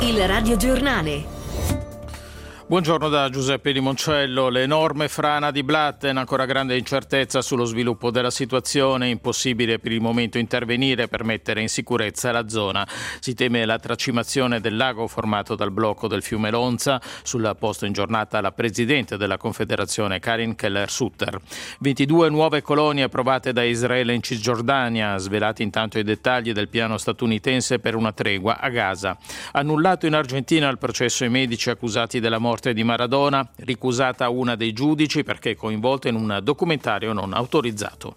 Il radiogiornale. Buongiorno da Giuseppe Limoncello. L'enorme frana di Blatten, ancora grande incertezza sullo sviluppo della situazione, impossibile per il momento intervenire per mettere in sicurezza la zona. Si teme la tracimazione del lago formato dal blocco del fiume Lonza. Sul posto in giornata la presidente della Confederazione Karin Keller-Sutter. 22 nuove colonie approvate da Israele in Cisgiordania, svelati intanto i dettagli del piano statunitense per una tregua a Gaza. Annullato in Argentina il processo ai medici accusati della morte di Maradona, ricusata una dei giudici perché coinvolta in un documentario non autorizzato.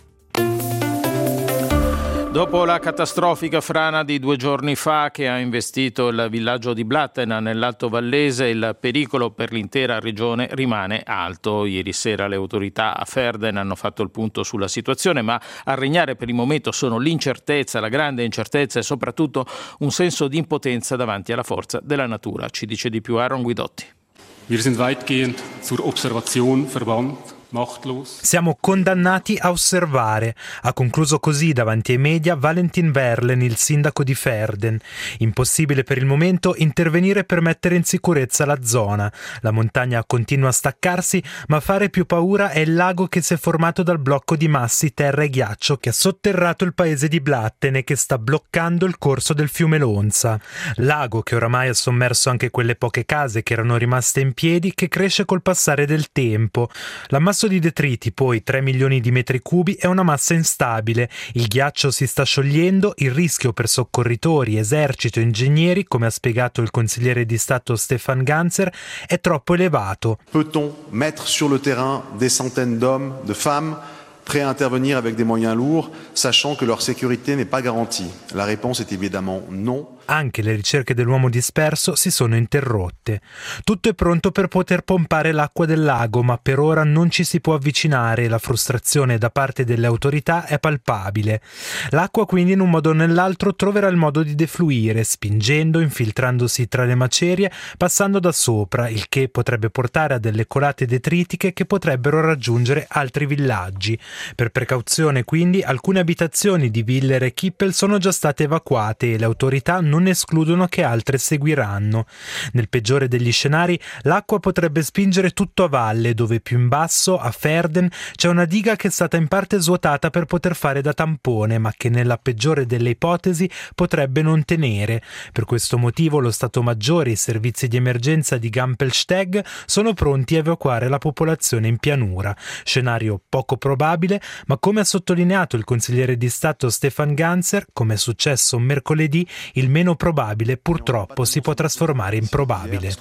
Dopo la catastrofica frana di 2 giorni fa che ha investito il villaggio di Blatten nell'Alto Vallese, il pericolo per l'intera regione rimane alto. Ieri sera le autorità a Verden hanno fatto il punto sulla situazione, ma a regnare per il momento sono l'incertezza, la grande incertezza e soprattutto un senso di impotenza davanti alla forza della natura. Ci dice di più Aaron Guidotti. Wir sind weitgehend zur Observation verbannt. Siamo condannati a osservare, ha concluso così davanti ai media Valentin Verlen, il sindaco di Verden. Impossibile per il momento intervenire per mettere in sicurezza la zona. La montagna continua a staccarsi, ma a fare più paura è il lago che si è formato dal blocco di massi, terra e ghiaccio che ha sotterrato il paese di Blatten e che sta bloccando il corso del fiume Lonza. Lago che oramai ha sommerso anche quelle poche case che erano rimaste in piedi, che cresce col passare del tempo. L'ammasso di detriti, poi 3 milioni di metri cubi, è una massa instabile. Il ghiaccio si sta sciogliendo, il rischio per soccorritori, esercito e ingegneri, come ha spiegato il consigliere di Stato Stefan Ganzer, è troppo elevato. Peut-on mettre sur le terrain des centaines d'hommes, de femmes, prêts à intervenir avec des moyens lourds, sachant que leur sécurité n'est pas garantie? La réponse est évidemment non. Anche le ricerche dell'uomo disperso si sono interrotte. Tutto è pronto per poter pompare l'acqua del lago, ma per ora non ci si può avvicinare e la frustrazione da parte delle autorità è palpabile. L'acqua quindi in un modo o nell'altro troverà il modo di defluire, spingendo, infiltrandosi tra le macerie, passando da sopra, il che potrebbe portare a delle colate detritiche che potrebbero raggiungere altri villaggi. Per precauzione quindi alcune abitazioni di Willer e Kippel sono già state evacuate e le autorità non escludono che altre seguiranno. Nel peggiore degli scenari, l'acqua potrebbe spingere tutto a valle, dove più in basso, a Verden, c'è una diga che è stata in parte svuotata per poter fare da tampone, ma che nella peggiore delle ipotesi potrebbe non tenere. Per questo motivo lo Stato Maggiore e i servizi di emergenza di Gampelsteg sono pronti a evacuare la popolazione in pianura. Scenario poco probabile, ma come ha sottolineato il consigliere di Stato Stefan Ganzer, come è successo mercoledì, il meno probabile purtroppo si può trasformare in probabile.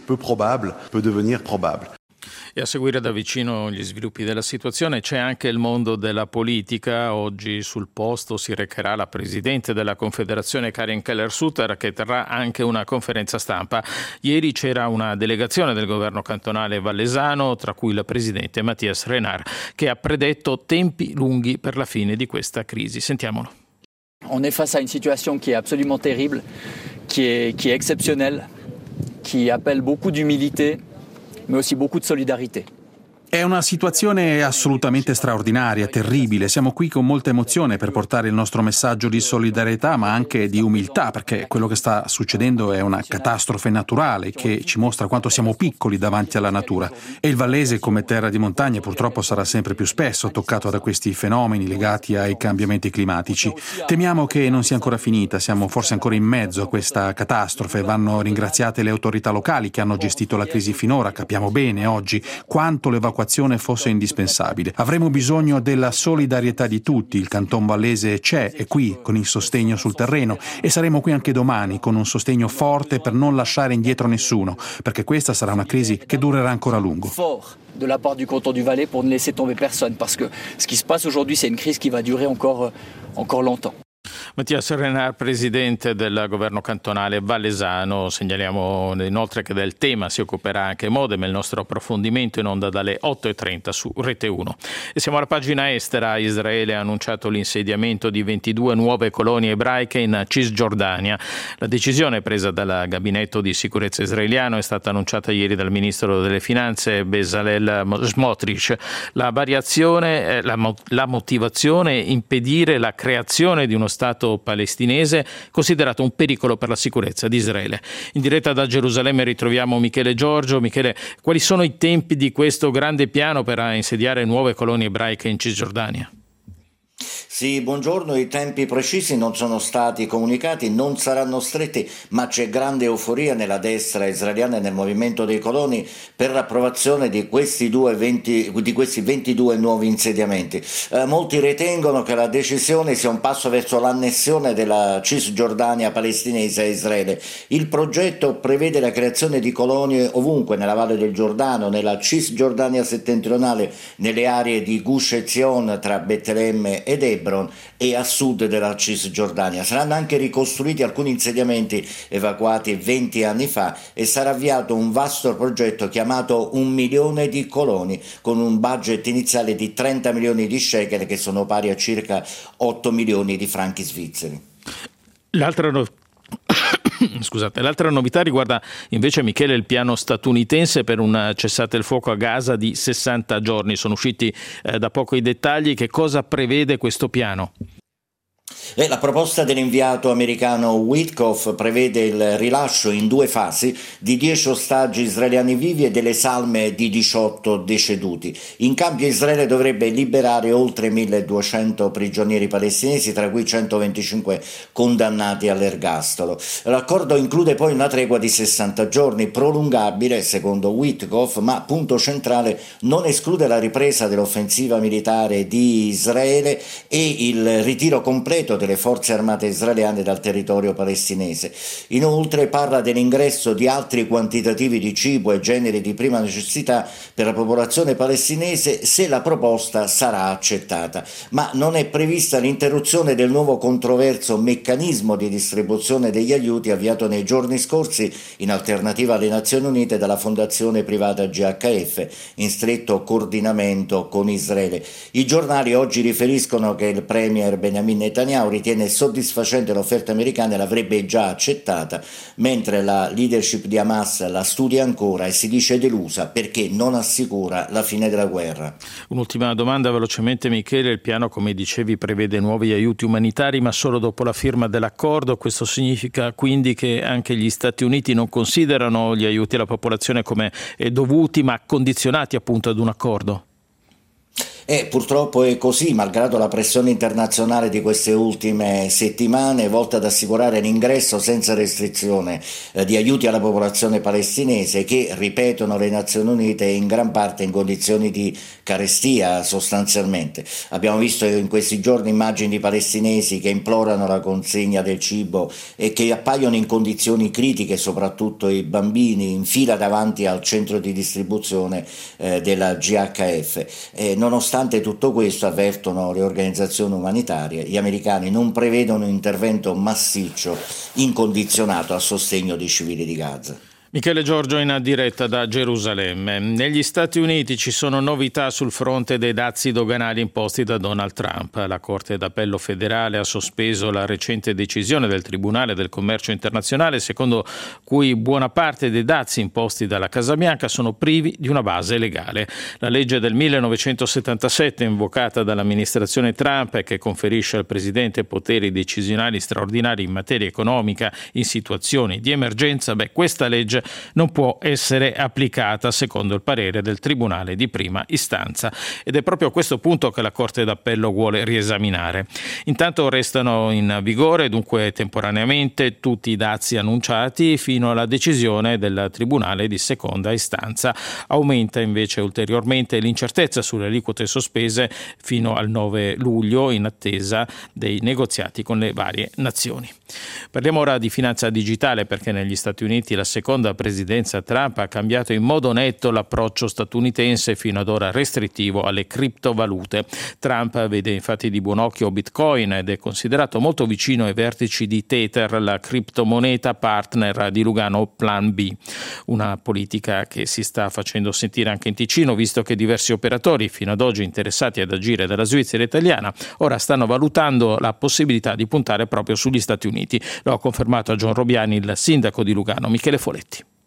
E a seguire da vicino gli sviluppi della situazione c'è anche il mondo della politica. Oggi sul posto si recherà la presidente della Confederazione Karin Keller-Sutter, che terrà anche una conferenza stampa. Ieri c'era una delegazione del governo cantonale vallesano, tra cui il presidente Matthias Renard, che ha predetto tempi lunghi per la fine di questa crisi. Sentiamolo. On est face à une situation qui est absolument terrible, qui est exceptionnelle, qui appelle beaucoup d'humilité, mais aussi beaucoup de solidarité. È una situazione assolutamente straordinaria, terribile. Siamo qui con molta emozione per portare il nostro messaggio di solidarietà, ma anche di umiltà, perché quello che sta succedendo è una catastrofe naturale che ci mostra quanto siamo piccoli davanti alla natura. E il Vallese, come terra di montagna, purtroppo sarà sempre più spesso toccato da questi fenomeni legati ai cambiamenti climatici. Temiamo che non sia ancora finita, siamo forse ancora in mezzo a questa catastrofe. Vanno ringraziate le autorità locali che hanno gestito la crisi finora. Capiamo bene oggi quanto l'evacuazione fosse indispensabile. Avremo bisogno della solidarietà di tutti. Il Canton Vallese è qui con il sostegno sul terreno e saremo qui anche domani con un sostegno forte per non lasciare indietro nessuno, perché questa sarà una crisi che durerà ancora a lungo. De la part du canton du Valais pour ne laisser tomber personne, parce que ce qui se passe aujourd'hui c'est une crise qui va durer encore longtemps. Mattias Renard, presidente del governo cantonale vallesano. Segnaliamo inoltre che del tema si occuperà anche Modem, il nostro approfondimento in onda dalle 8.30 su Rete 1. E siamo alla pagina estera. Israele ha annunciato l'insediamento di 22 nuove colonie ebraiche in Cisgiordania. La decisione presa dal gabinetto di sicurezza israeliano è stata annunciata ieri dal ministro delle finanze Bezalel Smotrich. La motivazione è impedire la creazione di uno Stato palestinese considerato un pericolo per la sicurezza di Israele. In diretta da Gerusalemme ritroviamo Michele Giorgio. Michele, quali sono i tempi di questo grande piano per insediare nuove colonie ebraiche in Cisgiordania? Sì, buongiorno. I tempi precisi non sono stati comunicati, non saranno stretti, ma c'è grande euforia nella destra israeliana e nel movimento dei coloni per l'approvazione di questi 22 nuovi insediamenti. Molti ritengono che la decisione sia un passo verso l'annessione della Cisgiordania palestinese a Israele. Il progetto prevede la creazione di colonie ovunque, nella Valle del Giordano, nella Cisgiordania settentrionale, nelle aree di Gush Etzion tra Betlemme ed Hebron e a sud della Cisgiordania. Saranno anche ricostruiti alcuni insediamenti evacuati 20 anni fa e sarà avviato un vasto progetto chiamato 1 milione di coloni con un budget iniziale di 30 milioni di shekel, che sono pari a circa 8 milioni di franchi svizzeri. L'altra novità riguarda invece, Michele, il piano statunitense per un cessate il fuoco a Gaza di 60 giorni. Sono usciti da poco i dettagli. Che cosa prevede questo piano? La proposta dell'inviato americano Witkoff prevede il rilascio in 2 fasi di 10 ostaggi israeliani vivi e delle salme di 18 deceduti. In cambio Israele dovrebbe liberare oltre 1.200 prigionieri palestinesi, tra cui 125 condannati all'ergastolo. L'accordo include poi una tregua di 60 giorni, prolungabile secondo Witkoff, ma punto centrale, non esclude la ripresa dell'offensiva militare di Israele e il ritiro completo delle forze armate israeliane dal territorio palestinese. Inoltre parla dell'ingresso di altri quantitativi di cibo e generi di prima necessità per la popolazione palestinese se la proposta sarà accettata, ma non è prevista l'interruzione del nuovo controverso meccanismo di distribuzione degli aiuti avviato nei giorni scorsi in alternativa alle Nazioni Unite dalla fondazione privata GHF in stretto coordinamento con Israele. I giornali oggi riferiscono che il premier Benjamin Netanyahu ritiene soddisfacente l'offerta americana e l'avrebbe già accettata, mentre la leadership di Hamas la studia ancora e si dice delusa perché non assicura la fine della guerra. Un'ultima domanda velocemente, Michele. Il piano, come dicevi, prevede nuovi aiuti umanitari, ma solo dopo la firma dell'accordo. Questo significa quindi che anche gli Stati Uniti non considerano gli aiuti alla popolazione come dovuti, ma condizionati appunto ad un accordo? Purtroppo è così, malgrado la pressione internazionale di queste ultime settimane volta ad assicurare l'ingresso senza restrizione di aiuti alla popolazione palestinese che, ripetono le Nazioni Unite, in gran parte in condizioni di carestia sostanzialmente. Abbiamo visto in questi giorni immagini di palestinesi che implorano la consegna del cibo e che appaiono in condizioni critiche, soprattutto i bambini in fila davanti al centro di distribuzione della GHF. Nonostante tutto questo, avvertono le organizzazioni umanitarie, gli americani non prevedono un intervento massiccio incondizionato a sostegno dei civili di Gaza. Michele Giorgio in diretta da Gerusalemme. Negli Stati Uniti ci sono novità sul fronte dei dazi doganali imposti da Donald Trump. La Corte d'Appello federale ha sospeso la recente decisione del Tribunale del Commercio Internazionale secondo cui buona parte dei dazi imposti dalla Casa Bianca sono privi di una base legale. La legge del 1977 invocata dall'amministrazione Trump e che conferisce al presidente poteri decisionali straordinari in materia economica in situazioni di emergenza, questa legge non può essere applicata secondo il parere del Tribunale di prima istanza, ed è proprio a questo punto che la Corte d'Appello vuole riesaminare. Intanto restano in vigore dunque temporaneamente tutti i dazi annunciati fino alla decisione del Tribunale di seconda istanza. Aumenta invece ulteriormente l'incertezza sulle aliquote sospese fino al 9 luglio in attesa dei negoziati con le varie nazioni. Parliamo ora di finanza digitale, perché negli Stati Uniti la seconda presidenza Trump ha cambiato in modo netto l'approccio statunitense fino ad ora restrittivo alle criptovalute. Trump vede infatti di buon occhio Bitcoin ed è considerato molto vicino ai vertici di Tether, la criptomoneta partner di Lugano Plan B. Una politica che si sta facendo sentire anche in Ticino, visto che diversi operatori fino ad oggi interessati ad agire dalla Svizzera italiana ora stanno valutando la possibilità di puntare proprio sugli Stati Uniti. Lo ha confermato a John Robiani il sindaco di Lugano, Michele Foletti.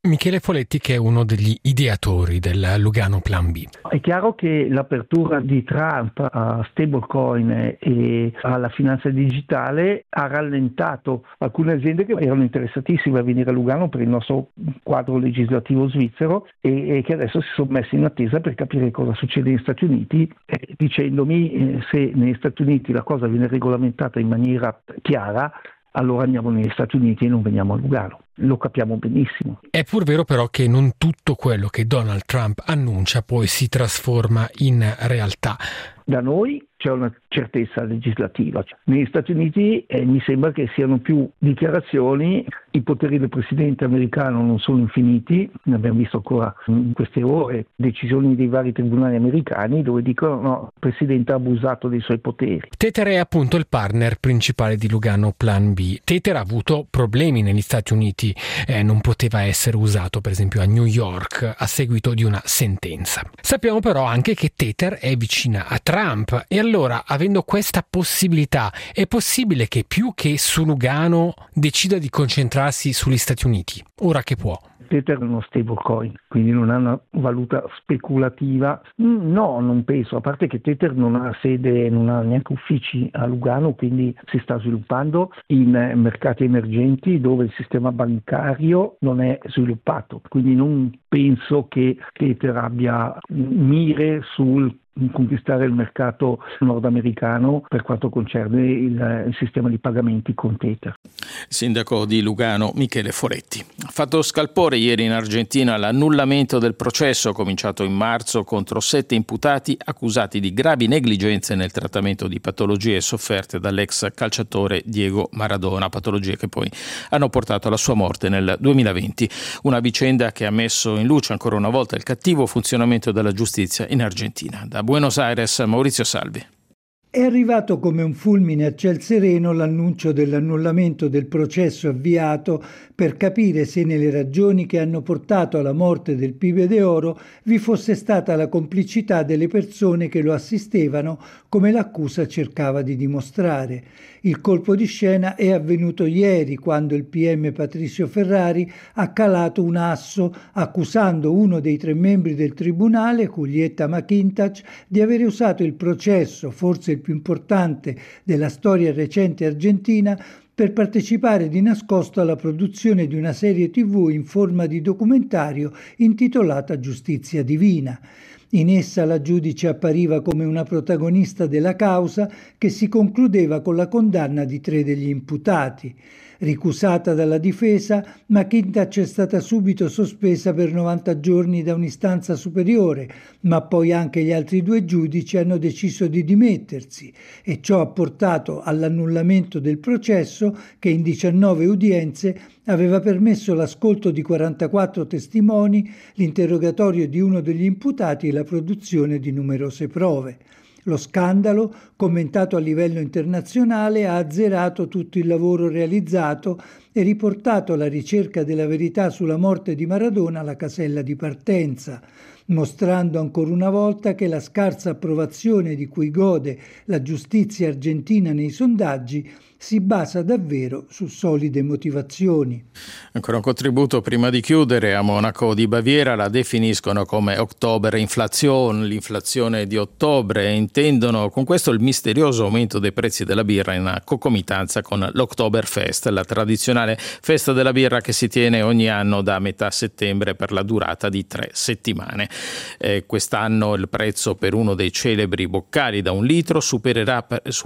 Michele Foletti, che è uno degli ideatori del Lugano Plan B. È chiaro che l'apertura di Trump a stablecoin e alla finanza digitale ha rallentato alcune aziende che erano interessatissime a venire a Lugano per il nostro quadro legislativo svizzero e che adesso si sono messe in attesa per capire cosa succede negli Stati Uniti, dicendomi se negli Stati Uniti la cosa viene regolamentata in maniera chiara, allora andiamo negli Stati Uniti e non veniamo a Lugano. Lo capiamo benissimo. È pur vero però che non tutto quello che Donald Trump annuncia poi si trasforma in realtà. Da noi c'è una certezza legislativa. Negli Stati Uniti mi sembra che siano più dichiarazioni, i poteri del presidente americano non sono infiniti, ne abbiamo visto ancora in queste ore decisioni dei vari tribunali americani dove dicono no, il presidente ha abusato dei suoi poteri. Tether è appunto il partner principale di Lugano Plan B. Tether ha avuto problemi negli Stati Uniti, non poteva essere usato per esempio a New York a seguito di una sentenza. Sappiamo però anche che Tether è vicina a Trump e allora, avendo questa possibilità, è possibile che più che su Lugano decida di concentrarsi sugli Stati Uniti, ora che può? Tether è uno stablecoin, quindi non ha una valuta speculativa. No, non penso, a parte che Tether non ha sede, non ha neanche uffici a Lugano, quindi si sta sviluppando in mercati emergenti dove il sistema bancario non è sviluppato, quindi non penso che Tether abbia mire sul conquistare il mercato nordamericano per quanto concerne il sistema di pagamenti con Tether. Sindaco di Lugano Michele Foletti. Ha fatto scalpore ieri in Argentina l'annullamento del processo cominciato in marzo contro 7 imputati accusati di gravi negligenze nel trattamento di patologie sofferte dall'ex calciatore Diego Maradona, patologie che poi hanno portato alla sua morte nel 2020. Una vicenda che ha messo in luce ancora una volta il cattivo funzionamento della giustizia in Argentina. Da Buenos Aires, Maurizio Salvi. È arrivato come un fulmine a ciel sereno l'annuncio dell'annullamento del processo avviato per capire se nelle ragioni che hanno portato alla morte del Pibe de Oro vi fosse stata la complicità delle persone che lo assistevano, come l'accusa cercava di dimostrare. Il colpo di scena è avvenuto ieri, quando il PM Patricio Ferrari ha calato un asso accusando uno dei 3 membri del tribunale, Julieta McIntosh, di avere usato il processo, forse il più importante della storia recente argentina, per partecipare di nascosto alla produzione di una serie TV in forma di documentario intitolata Giustizia Divina. In essa la giudice appariva come una protagonista della causa che si concludeva con la condanna di 3 degli imputati. Ricusata dalla difesa, McIntosh è stata subito sospesa per 90 giorni da un'istanza superiore, ma poi anche gli altri 2 giudici hanno deciso di dimettersi e ciò ha portato all'annullamento del processo che in 19 udienze aveva permesso l'ascolto di 44 testimoni, l'interrogatorio di uno degli imputati e la produzione di numerose prove. Lo scandalo, commentato a livello internazionale, ha azzerato tutto il lavoro realizzato e riportato la ricerca della verità sulla morte di Maradona alla casella di partenza, mostrando ancora una volta che la scarsa approvazione di cui gode la giustizia argentina nei sondaggi si basa davvero su solide motivazioni. Ancora un contributo prima di chiudere. A Monaco di Baviera la definiscono come Oktober-Inflation, l'inflazione di ottobre, e intendono con questo il misterioso aumento dei prezzi della birra in concomitanza con l'Oktoberfest, la tradizionale festa della birra che si tiene ogni anno da metà settembre per la durata di 3 settimane. Quest'anno il prezzo per uno dei celebri boccali da 1 litro supererà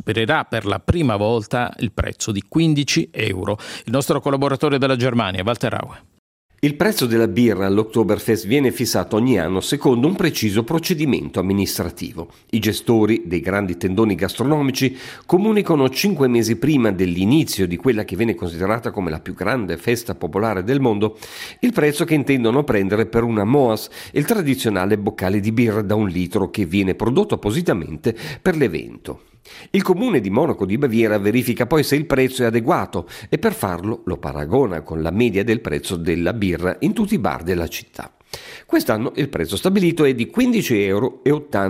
per la prima volta il prezzo di 15 euro. Il nostro collaboratore dalla Germania, Walter Raue. Il prezzo della birra all'Oktoberfest viene fissato ogni anno secondo un preciso procedimento amministrativo. I gestori dei grandi tendoni gastronomici comunicano 5 mesi prima dell'inizio di quella che viene considerata come la più grande festa popolare del mondo il prezzo che intendono prendere per una Moas, il tradizionale boccale di birra da 1 litro che viene prodotto appositamente per l'evento. Il comune di Monaco di Baviera verifica poi se il prezzo è adeguato e per farlo lo paragona con la media del prezzo della birra in tutti i bar della città. Quest'anno il prezzo stabilito è di 15,80 euro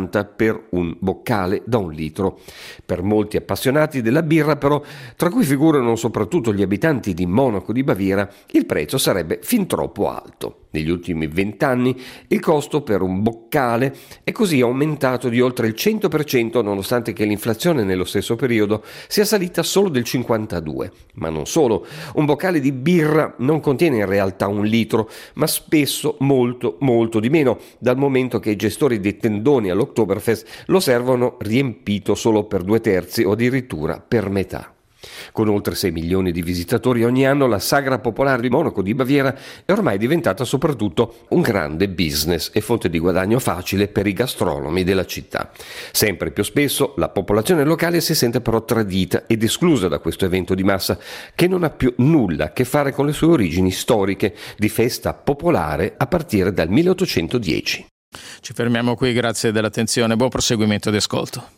per un boccale da 1 litro. Per molti appassionati della birra però, tra cui figurano soprattutto gli abitanti di Monaco di Baviera, il prezzo sarebbe fin troppo alto. Negli ultimi 20 anni il costo per un boccale è così aumentato di oltre il 100%, nonostante che l'inflazione nello stesso periodo sia salita solo del 52%. Ma non solo, un boccale di birra non contiene in realtà 1 litro, ma spesso molto di meno, dal momento che i gestori dei tendoni all'Oktoberfest lo servono riempito solo per 2/3 o addirittura per metà. Con oltre 6 milioni di visitatori ogni anno, la sagra popolare di Monaco di Baviera è ormai diventata soprattutto un grande business e fonte di guadagno facile per i gastronomi della città. Sempre più spesso la popolazione locale si sente però tradita ed esclusa da questo evento di massa che non ha più nulla a che fare con le sue origini storiche di festa popolare a partire dal 1810. Ci fermiamo qui, grazie dell'attenzione, buon proseguimento di ascolto.